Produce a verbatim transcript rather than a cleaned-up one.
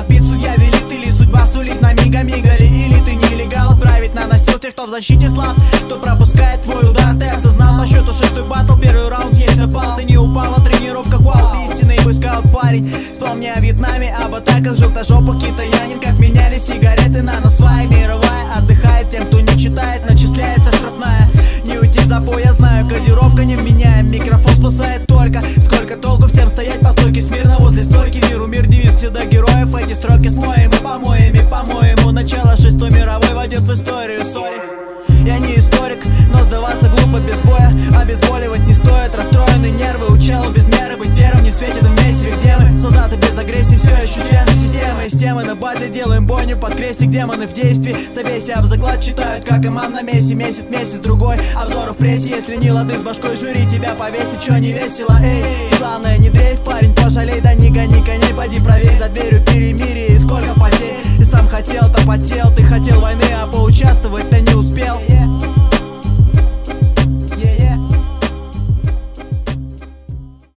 отбит, судья велит или судьба сулит на мига-мигали. Или ты нелегал, отправить на настил тех, кто в защите слаб, кто пропускает твой удар. Ты осознал по счету шестой баттл, первый раунд есть запал. Ты не упал на тренировках, вау, ты истинный бойскаут парень. Вспомни о Вьетнаме, об атаках желтожопых китаянин, как меняли сигареты на насвай. Мировая отдыхает тем, кто не читает, начисляется штрафная. Не уйти в запой, я знаю, кодировка не вменяем. Микрофон спасает только, сколько толку всем стоять по стойке смирно возле стойки. Миру мир девиз всегда героев, эти строки смоем и помоем. И по-моему начало шестой мировой войдет в историю. Сори, я не историк, но сдаваться глупо без боя. Обезболивать не стоит, расстроенные нервы. Учал без меры быть первым, не светит в месиве. Где мы? Солдаты без агрессии, все еще члены системы. Из темы на батле делаем бойню под крестик, демоны в действии. Забейся об заклад, читают, как имам на месте. Месяц, месяц, другой, обзоры в прессе. Если не лады с башкой, жюри тебя повесит, чё не весело, эй. Главное, не дрейф, парень, пожалей, да не гони коней, поди проверь.